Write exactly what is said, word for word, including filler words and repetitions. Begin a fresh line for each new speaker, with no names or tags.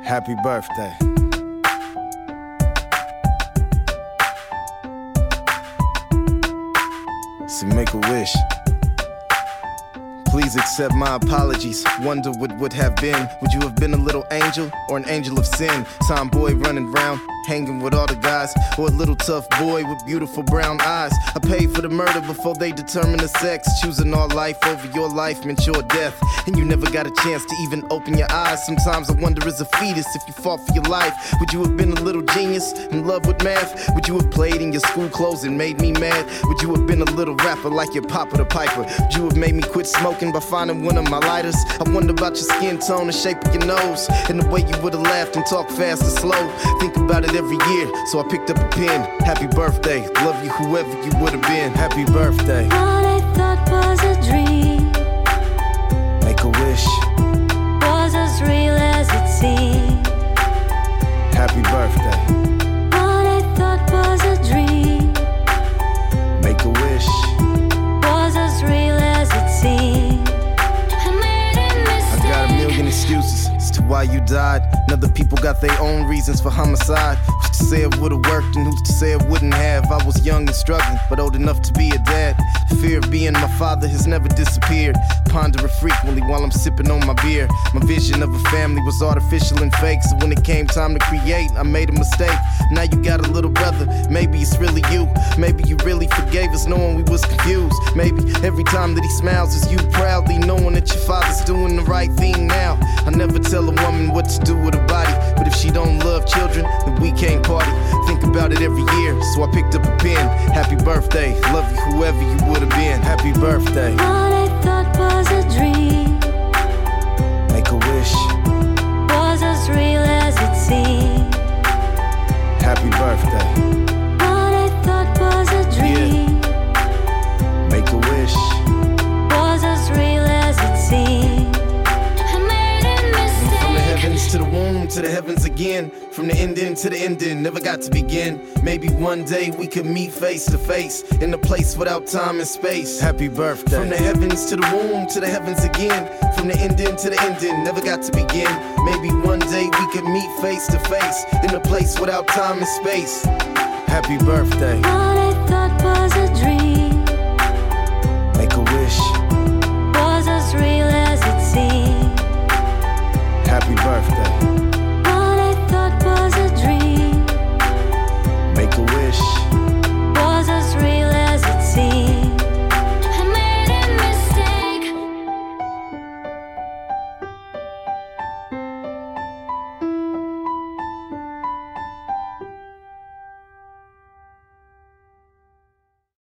Happy birthday. So make a wish. Please accept my apologies. Wonder what would have been. Would you have been a little angel or an angel of sin? Tomboy running round, hanging with all the guys, or a little tough boy with beautiful brown eyes. I paid for the murder before they determined the sex. Choosing all life over your life meant your death, and you never got a chance to even open your eyes. Sometimes I wonder as a fetus if you fought for your life, would you have been a little genius in love with math? Would you have played in your school clothes and made me mad? Would you have been a little rapper like your Papa the Piper? Would you have made me quit smoking by finding one of my lighters? I wonder about your skin tone, the shape of your nose, and the way you would've laughed and talked fast or slow. Think about it every year, so I picked up a pen. Happy birthday, love you whoever you would've been. Happy birthday.
What I thought was a dream,
Make a wish.
was as real as it seemed.
Happy birthday.
What I thought was a dream,
Make a wish.
was as real as it seemed. I made a mistake.
I got a million excuses as to why you died, and other people got their own reasons for homicide. Who's to say it would've worked and who's to say it wouldn't have? I was young and struggling, but old enough to be a dad. The fear of being my father has never disappeared. Ponder it frequently while I'm sipping on my beer. My vision of a family was artificial and fake, so when it came time to create, I made a mistake. Now you got a little brother, maybe it's really you. Maybe you really forgave us knowing we was confused. Maybe every time that he smiles is you proudly knowing that your father's doing the right thing now. I never tell a woman what to do with her body, but if she don't love children, then we can't party. Think about it every year, so I picked up a pen. Happy birthday, love you whoever you would've been. Happy birthday.
What I thought was a dream,
Make a wish.
was as real as it seemed.
Happy birthday.
What I thought was a dream,
Make a wish.
was as real as it seemed. I made a mistake.
From the heavens to the womb, to the heavens again. From the ending to the ending, never got to begin. Maybe one day we could meet face to face in a place without time and space. Happy birthday. From the heavens to the womb, to the heavens again. From the ending to the ending, never got to begin. Maybe one day we could meet face to face in a place without time and space. Happy birthday.
What I